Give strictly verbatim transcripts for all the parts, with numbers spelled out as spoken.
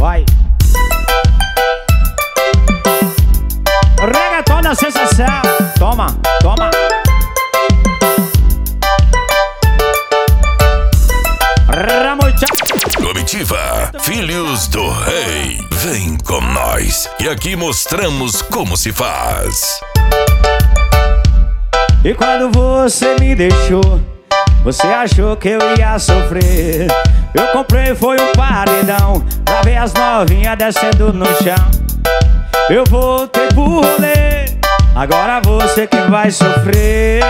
Vai. Reggaeton da sensação. Toma, toma. Comitiva, filhos do rei, vem com nós e aqui mostramos como se faz. E quando você me deixou, você achou que eu ia sofrer. Eu comprei foi um paredão pra ver as novinhas descendo no chão. Eu voltei pro rolê, agora você que vai sofrer.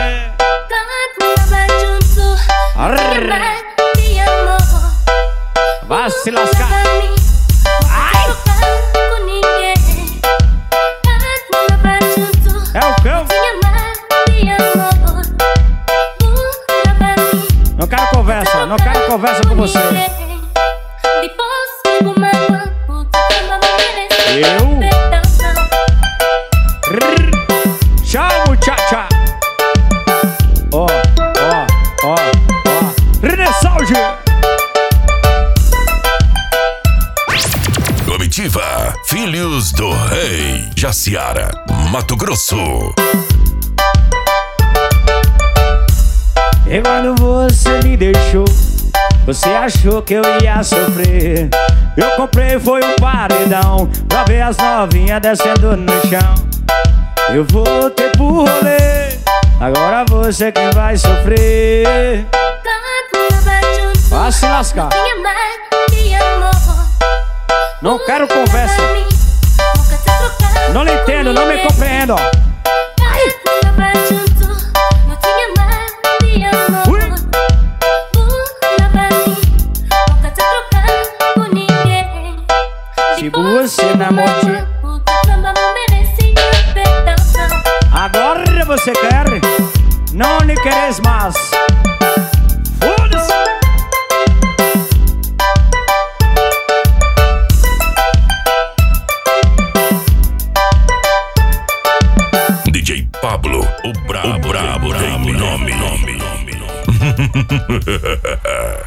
Vai se lascar. Ai! É o cão. Não quero conversa, não quero conversa com você. Eu? Tchau, muchacha. Ó, ó, ó, ó. Renessalge. Comitiva, filhos do rei, Jaciara, Mato Grosso. E quando você me deixou, você achou que eu ia sofrer. Eu comprei foi um paredão pra ver as novinhas descendo no chão. Eu voltei pro rolê, agora você que vai sofrer. Vai se lascar. Não quero conversa. Não lhe entendo, não me compreendo. Se você namora, agora você quer, não lhe queres mais. Foda-se. D J Pablo, o brabo, o brabo tem nome, nome, nome, nome.